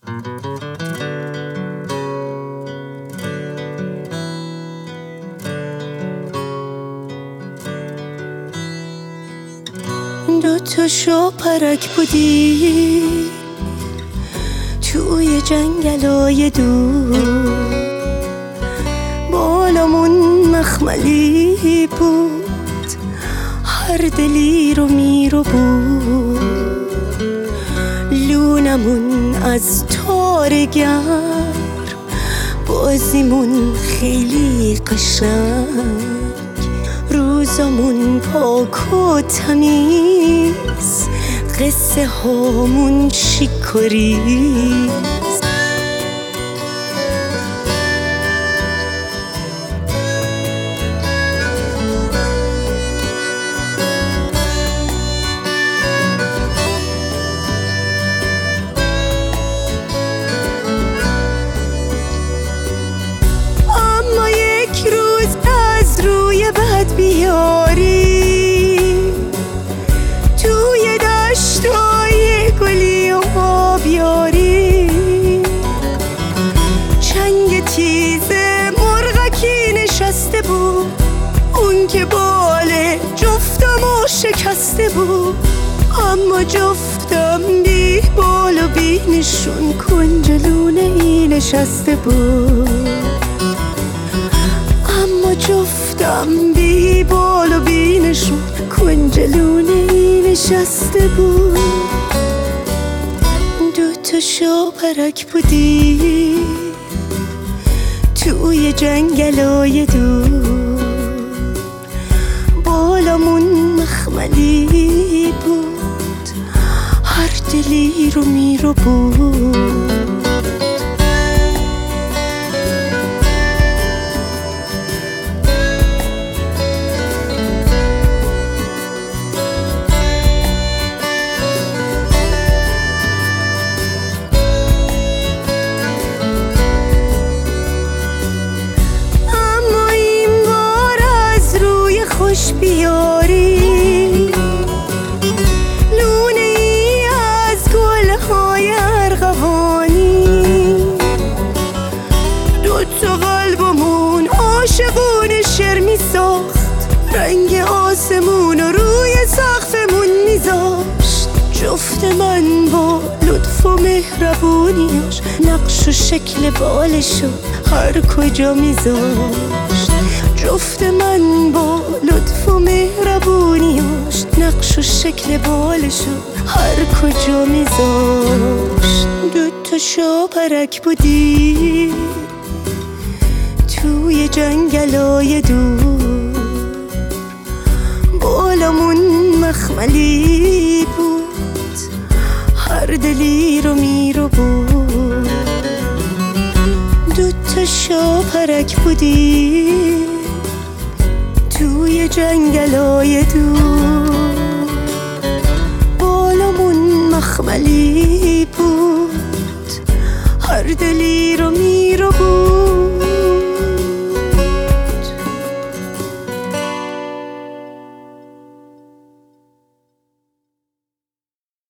دوتا شاپرک بودی توی جنگلای دور، بالامون مخملی بود، هر دلی رو میرو بود، لونمون از تار گرم، بازیمون خیلی قشنگ، روزامون پاک و تمیز، قصه هامون شیک و ریز. اما یک روز از روی بد بیاری، توی دشتای گلی و آبیاری، چنگ تیز مرغکی نشسته بود، اون که بال جفتمو شکسته بود، اما جفتم بی بال و بی نشون کنج لونه ای نشسته بود، اما جفتم بی بال و بی نشون کنج لونه ای نشسته بود. دوتا شاپرک بودی توی جنگلای دور، بالامون مخملی بود، هر دلی رو میرو بود. خوش بیاری لونه ای از گلهای ارغوانی، دوتا قلبمون عاشقون شعر می ساخت، رنگ آسمون رو روی سقفمون می زاشت، جفت من با لطف و مهربونیاش نقش و شکل بالشو هر کجا می زاشت، جفت من با لطف و مهربونیاش نقش و شکل بالشو هر کجا میذاشت. دوتا شاپرک بودی توی جنگلای دور، بالامون مخملی بود، هر دلی رو میرو بود. دوتا شاپرک بودی توی جنگلای دور، بالامون مخملی بود، هر دلی رو میرو بود.